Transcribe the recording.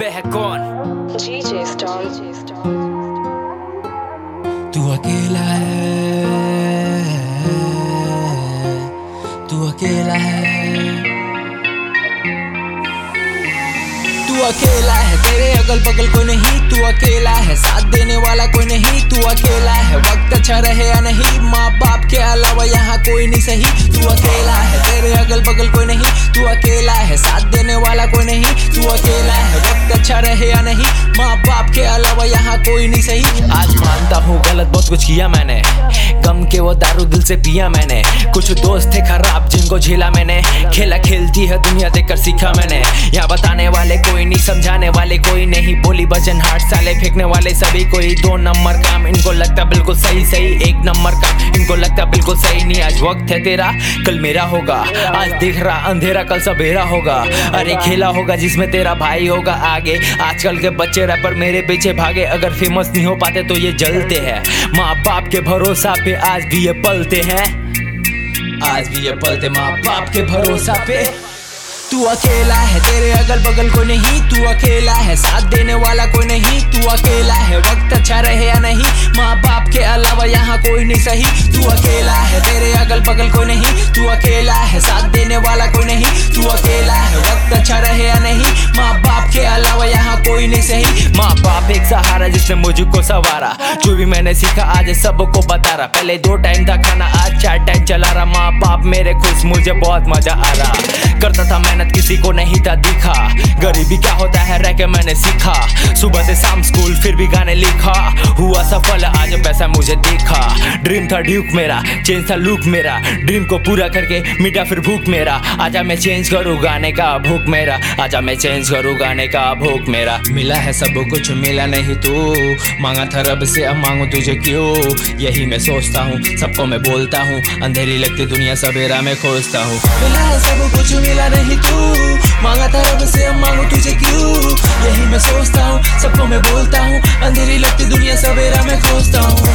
पे है कौन? DJ Star. तू अकेला है, तू अकेला है, तू अकेला है, तेरे अगल बगल कोई नहीं, तू अकेला है, साथ देने वाला कोई नहीं, तू अकेला है, वक्त अच्छा रहे या नहीं, माँ बाप के अलावा यहाँ कोई नहीं सही, तू अकेला है, तेरे अगल बगल कोई नहीं, तू अकेला है, साथ देने वाला कोई नहीं, तू अकेला है, वक्त अच्छा रहे या नहीं, माँ बाप के अलावा यहाँ कोई नहीं सही। आज मानता हूँ गलत बहुत कुछ किया मैंने, गम के वो दारू दिल से पिया मैंने, कुछ दोस्त थे खराब जिनको झेला मैंने, खेला खेलती है दुनिया देखकर सीखा मैंने, यहाँ बताने वाले कोई नहीं, समझाने वाले कोई नहीं, बोली बचन हाट साले फेंकने वाले सभी कोई, 2 नंबर काम इनको लगता बिल्कुल सही सही, 1 नंबर काम इनको लगता बिल्कुल सही नहीं। आज वक्त है तेरा कल मेरा होगा, आज दिख रहा अंधेरा कल सवेरा होगा, अरे खेला होगा जिसमें तेरा भाई होगा आगे। आजकल के बच्चे रैपर मेरे पीछे भागे, अगर फेमस नहीं हो पाते तो ये जलते हैं, माँ बाप के भरोसा पे आज भी ये पलते हैं, आज भी ये पलते माँ बाप के भरोसा पे। तू अकेला है, तेरे अगल बगल कोई नहीं, तू अकेला है, साथ देने वाला कोई नहीं, तू अकेला है, वक्त अच्छा रहे या नहीं, माँ बाप के अलावा यहाँ कोई नहीं सही, तू अकेला है, तेरे अगल बगल कोई नहीं, तू अकेला है, साथ देने वाला कोई नहीं, तू अकेला है, वक्त अच्छा रहे या नहीं, माँ बाप के अलावा यहाँ कोई नहीं सही। माँ बाप एक सहारा जिसने मुझको सवारा, जो भी मैंने सीखा आज सबको बता रहा, पहले 2 टाइम था खाना आज 4 टाइम चला रहा, माँ बाप मेरे खुश मुझे बहुत मजा आ रहा, करता था मेहनत किसी को नहीं था दिखा, गरीबी क्या होता है रह के मैंने सीखा, सुबह से शाम स्कूल फिर भी गाने लिखा, हुआ सफल आज पैसा मुझे दिखा, ड्रीम था ड्यूक मेरा, चेंज था लुक मेरा, ड्रीम को पूरा करके मिटा फिर भूख मेरा, आजा मैं चेंज करूँ गाने का भूख मेरा, आजा मैं चेंज करूँ गाने का भूख मेरा। मिला है सब कुछ मिला नहीं तू, मांगा था रब से अब मांगू तुझे क्यों, यही मैं सोचता हूँ सबको मैं बोलता हूँ, अंधेरी लगती दुनिया सवेरा में खोजता हूँ। मिला है सब कुछ मिला नहीं तू, मांगा था रब से अब मांगू तुझे क्यों, यही मैं सोचता हूँ सबको मैं बोलता हूँ, अंधेरी लगती दुनिया सवेरा में खोजता हूँ।